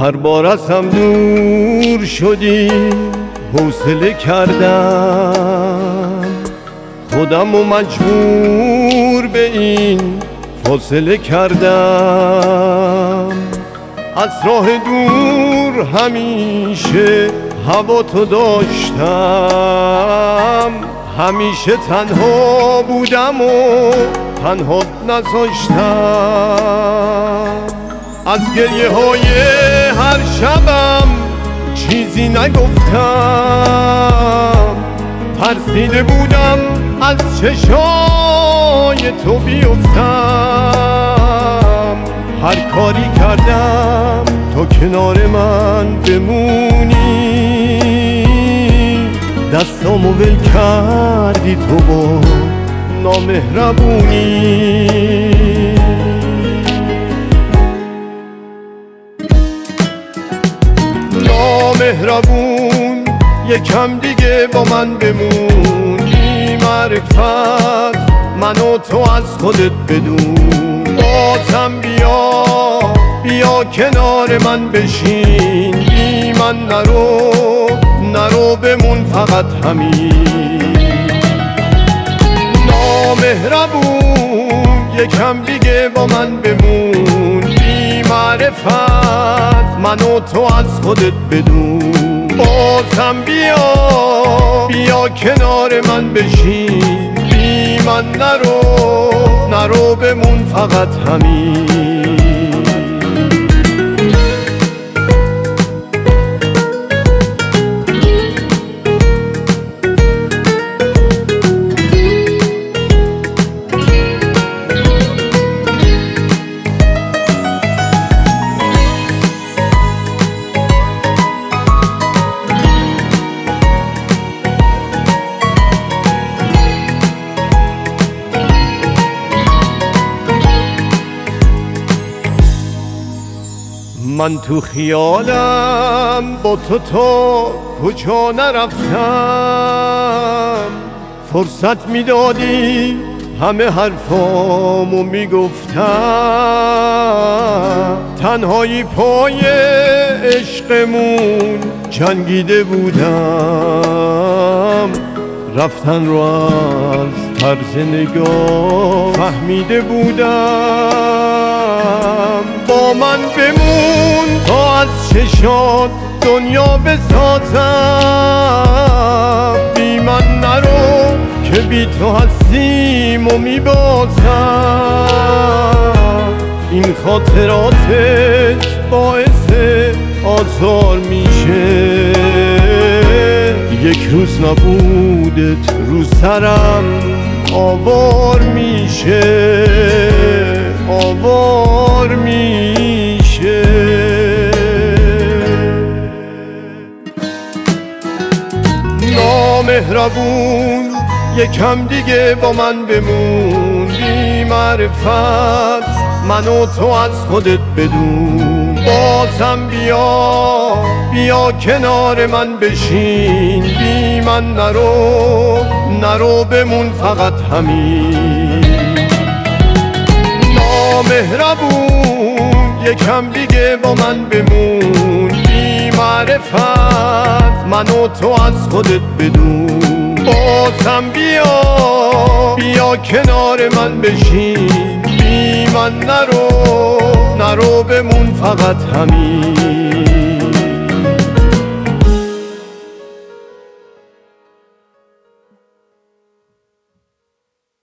هر بار از هم دور شدی حوصله کردم، خودم و مجبور به این فاصله کردم. از راه دور همیشه هوا تو داشتم، همیشه تنها بودم و تنها نذاشتم. از گریه های هر شبم چیزی نگفتم، ترسیده بودم از چشای تو بیفتم. هر کاری کردم تا کنار من بمونی، دستامو ول کردی تو با نامهربونی. نامهربون یکم دیگه با من بمون، بی معرفت منو تو از خودت بدون. بازم بیا کنار من بشین، بی من نرو بمون فقط همین. نامهربون یکم دیگه با من بمون، بی معرفت منو تو از خودت بدون. بازم بیا کنار من بشین، بی من نرو بمون فقط همین. من تو خیالم با تو تا کجا نرفتم، فرصت میدادی همه حرفامو میگفتم. تنهایی پای عشقمون جنگیده بودم، رفتن رو از طرز نگاه فهمیده بودم. با من بمون تا از چشات دنیا بسازم، بی من نرو که بی تو هستیم و میبازم. این خاطراتت باعث آزار میشه، یک روز نبودت رو سرم آوار میشه، آوار میشه. نامهربون یکم دیگه با من بمون، بی معرفت منو تو از خودت بدون. بازم بیا کنار من بشین، بی من نرو بمون فقط همین. نامهربون یکم دیگه با من بمون، بی معرفت منو تو از خودت بدون. بازم بیا کنار من بشین، بی من نرو بمون فقط همین.